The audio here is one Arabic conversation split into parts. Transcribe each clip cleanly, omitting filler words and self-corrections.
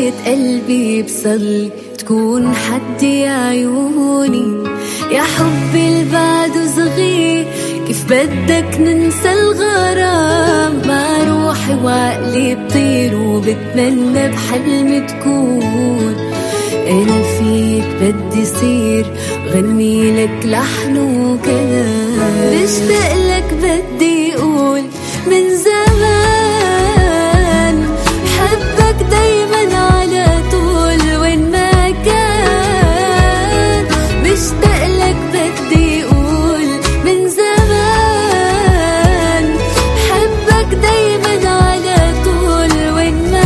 نهاية قلبي بصلي تكون حدي عيوني. يا حبي البعده صغير كيف بدك ننسى الغرام؟ مع روحي وعقلي بطير وبتمنى بحلمي تكون. أنا فيك بدي صير غني لك لحن وكلام، بشتاق لك بدي أقول من زمان حبك دايما على طول وين ما كان. بشتاق لك بدي أقول من زمان حبك دايما على طول وين ما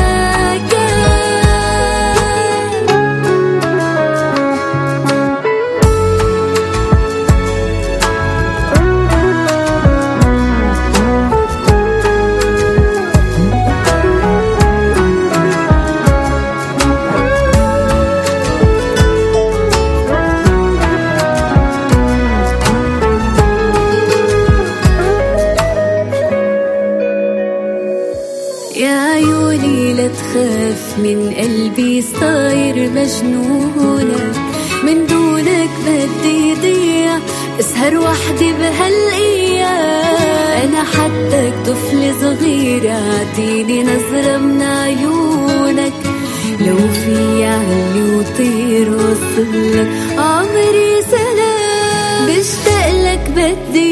يا عيوني لا تخاف من قلبي صاير مجنونك. من دونك بدي ضيع اسهر وحدي بهالأيام. أنا حدك طفل صغير اعطيني نظرة من عيونك. لو في علي وطير وصلك عمري سلام. بشتاق لك بدي